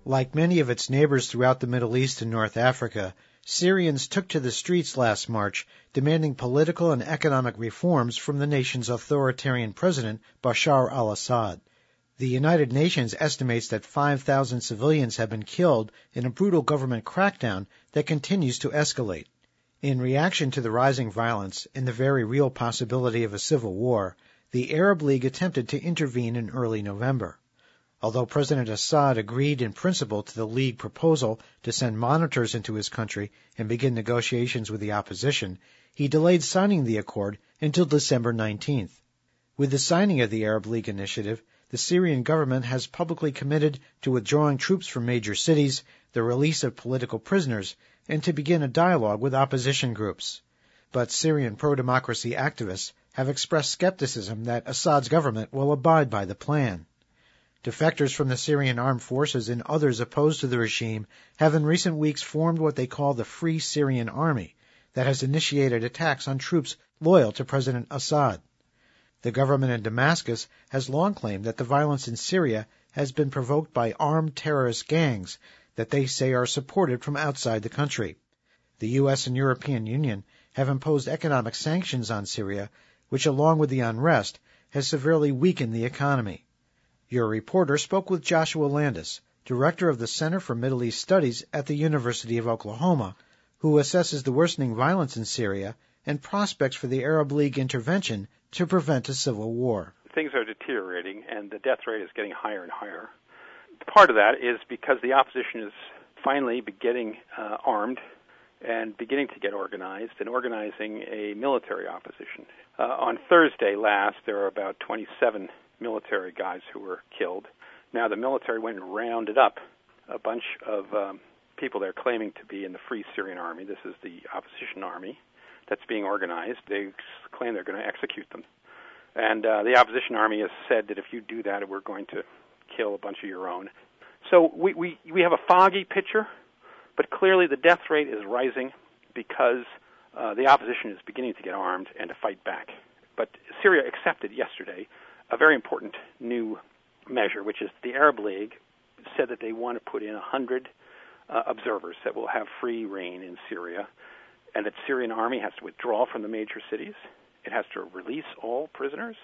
Like many of its neighbors throughout the Middle East and North Africa, Syrians took to the streets last March, demanding political and economic reforms from the nation's authoritarian president, Bashar al-Assad. The United Nations estimates that 5,000 civilians have been killed in a brutal government crackdown that continues to escalate. In reaction to the rising violence and the very real possibility of a civil war, the Arab League attempted to intervene in early November. Although President Assad agreed in principle to the League proposal to send monitors into his country and begin negotiations with the opposition, he delayed signing the accord until December 19th. With the signing of the Arab League initiative, the Syrian government has publicly committed to withdrawing troops from major cities, the release of political prisoners, and to begin a dialogue with opposition groups. But Syrian pro-democracy activists have expressed skepticism that Assad's government will abide by the plan. Defectors from the Syrian armed forces and others opposed to the regime have in recent weeks formed what they call the Free Syrian Army that has initiated attacks on troops loyal to President Assad. The government in Damascus has long claimed that the violence in Syria has been provoked by armed terrorist gangs that they say are supported from outside the country. The U.S. and European Union have imposed economic sanctions on Syria, which along with the unrest has severely weakened the economy. Your reporter spoke with Joshua Landis, director of the Center for Middle East Studies at the University of Oklahoma, who assesses the worsening violence in Syria and prospects for the Arab League intervention to prevent a civil war. Things are deteriorating, and the death rate is getting higher and higher. Part of that is because the opposition is finally getting armed and beginning to get organized and organizing a military opposition. On Thursday last, there were about 27 military guys who were killed. Now the military went and rounded up a bunch of people they're claiming to be in the Free Syrian Army. This is the opposition army that's being organized. They claim they're going to execute them. And the opposition army has said that if you do that, we're going to kill a bunch of your own. So we have a foggy picture, but clearly the death rate is rising because the opposition is beginning to get armed and to fight back. But Syria accepted yesterday a very important new measure, which is the Arab League said that they want to put in 100 observers that will have free reign in Syria, and that the Syrian army has to withdraw from the major cities. It has to release all prisoners,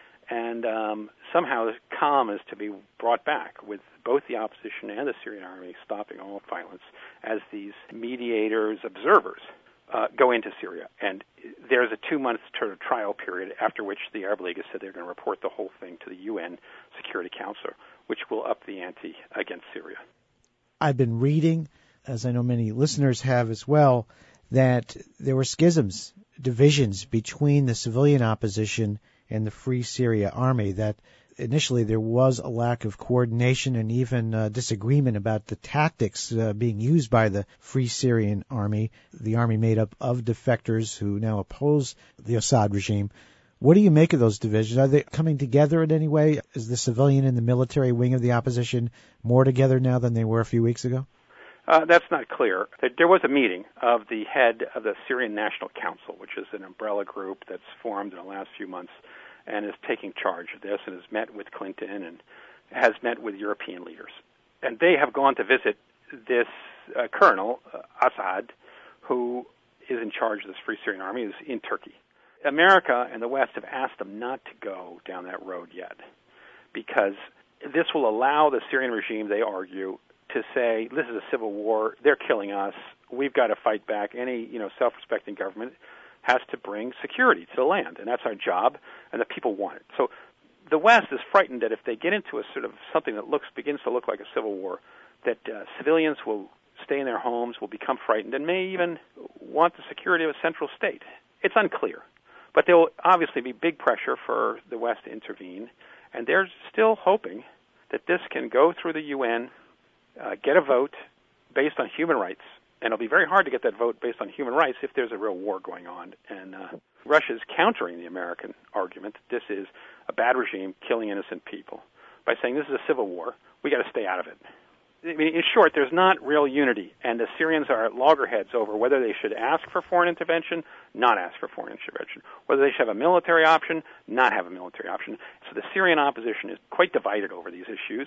and somehow calm is to be brought back with both the opposition and the Syrian army stopping all violence as these mediators, observers, go into Syria. And there's a 2-month trial period after which the Arab League has said they're going to report the whole thing to the UN Security Council, which will up the ante against Syria. I've been reading, as I know many listeners have as well, that there were schisms, divisions between the civilian opposition and the Free Syria Army, that initially there was a lack of coordination and even disagreement about the tactics being used by the Free Syrian Army, the army made up of defectors who now oppose the Assad regime. What do you make of those divisions? Are they coming together in any way? Is the civilian and the military wing of the opposition more together now than they were a few weeks ago? That's not clear. There was a meeting of the head of the Syrian National Council, which is an umbrella group that's formed in the last few months and is taking charge of this and has met with Clinton and has met with European leaders. And they have gone to visit this colonel, Assad, who is in charge of this Free Syrian Army, is in Turkey. America and the West have asked them not to go down that road yet because this will allow the Syrian regime, they argue, to say, this is a civil war, they're killing us, we've got to fight back. Any self-respecting government has to bring security to the land, and that's our job, and the people want it. So the West is frightened that if they get into a sort of something that begins to look like a civil war, that civilians will stay in their homes, will become frightened, and may even want the security of a central state. It's unclear. But there will obviously be big pressure for the West to intervene, and they're still hoping that this can go through the UN, get a vote based on human rights, and it'll be very hard to get that vote based on human rights if there's a real war going on. And Russia's countering the American argument that this is a bad regime killing innocent people by saying this is a civil war, we got to stay out of it. I mean, in short, there's not real unity, and the Syrians are at loggerheads over whether they should ask for foreign intervention, not ask for foreign intervention, whether they should have a military option, not have a military option. So the Syrian opposition is quite divided over these issues.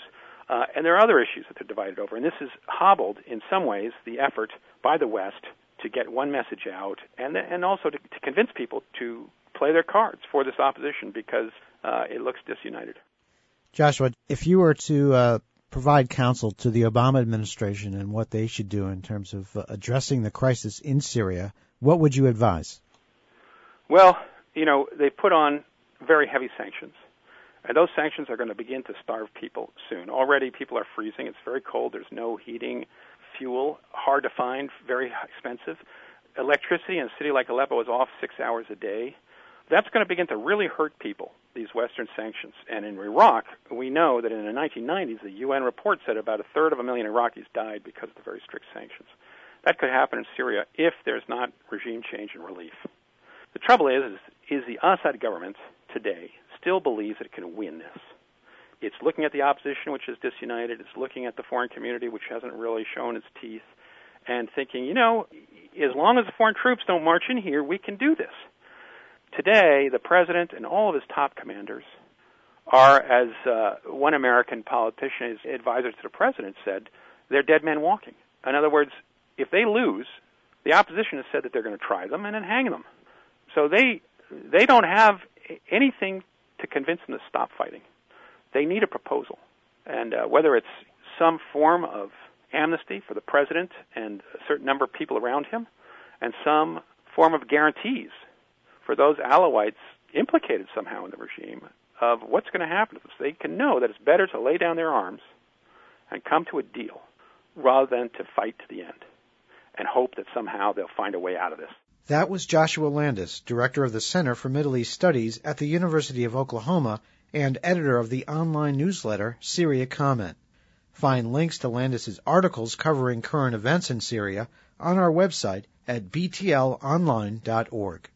And there are other issues that they're divided over. And this has hobbled, in some ways, the effort by the West to get one message out and also to convince people to play their cards for this opposition because it looks disunited. Joshua, if you were to provide counsel to the Obama administration and what they should do in terms of addressing the crisis in Syria, what would you advise? Well, they put on very heavy sanctions. And those sanctions are going to begin to starve people soon. Already people are freezing. It's very cold. There's no heating, fuel, hard to find, very expensive. Electricity in a city like Aleppo is off 6 hours a day. That's going to begin to really hurt people, these Western sanctions. And in Iraq, we know that in the 1990s, the UN report said about 250,000 Iraqis died because of the very strict sanctions. That could happen in Syria if there's not regime change and relief. The trouble is the Assad government today still believes it can win this. It's looking at the opposition, which is disunited. It's looking at the foreign community, which hasn't really shown its teeth, and thinking, as long as the foreign troops don't march in here, we can do this. Today, the president and all of his top commanders are, as one American politician, his advisor to the president said, they're dead men walking. In other words, if they lose, the opposition has said that they're going to try them and then hang them. So they don't have anything to convince them to stop fighting. They need a proposal. And whether it's some form of amnesty for the president and a certain number of people around him, and some form of guarantees for those Alawites implicated somehow in the regime of what's going to happen to them. So they can know that it's better to lay down their arms and come to a deal rather than to fight to the end and hope that somehow they'll find a way out of this. That was Joshua Landis, director of the Center for Middle East Studies at the University of Oklahoma and editor of the online newsletter Syria Comment. Find links to Landis's articles covering current events in Syria on our website at btlonline.org.